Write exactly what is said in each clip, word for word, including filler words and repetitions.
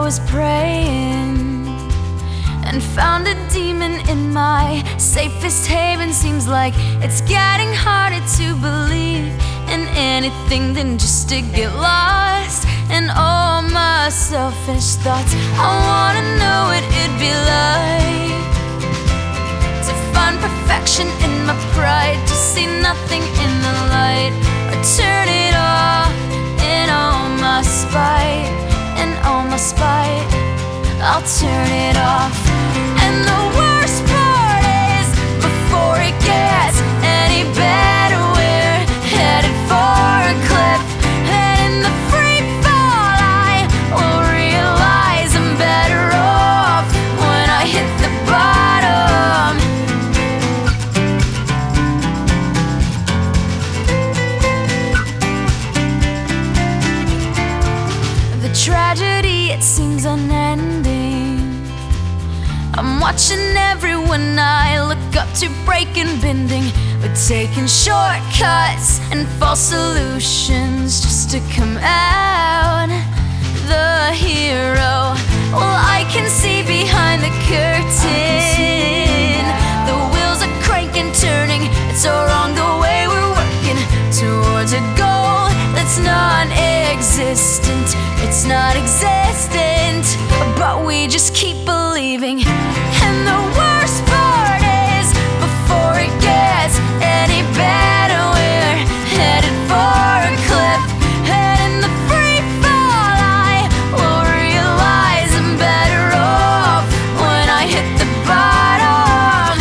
was praying and found a demon in my safest haven. Seems like it's getting harder to believe in anything than just to get lost in all my selfish thoughts. I wanna know what it'd be like to find perfection in my pride, to see nothing in the light, or turn it off in all my spite, in all my spite. I'll turn it off. And the worst part is, before it gets any better, we're headed for a cliff, and in the free fall I will realize I'm better off when I hit the bottom. The tragedy, it seems unending. I'm watching everyone I look up to breaking, bending, but taking shortcuts and false solutions just to come out the hero. Well, I can see behind the curtain. The wheels are cranking, turning. It's all wrong the way we're working towards a goal that's non-existent. It's not existent, but we just keep believing. And the worst part is, before it gets any better, we're headed for a cliff, and in the free fall I will realize I'm better off when I hit the bottom.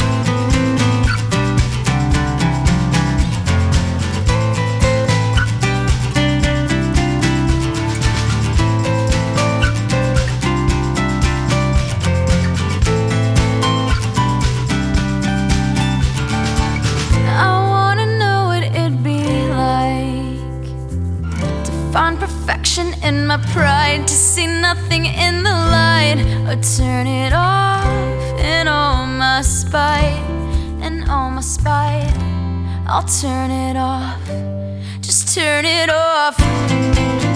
Find perfection in my pride, to see nothing in the light, or turn it off in all my spite, in all my spite. I'll turn it off, just turn it off.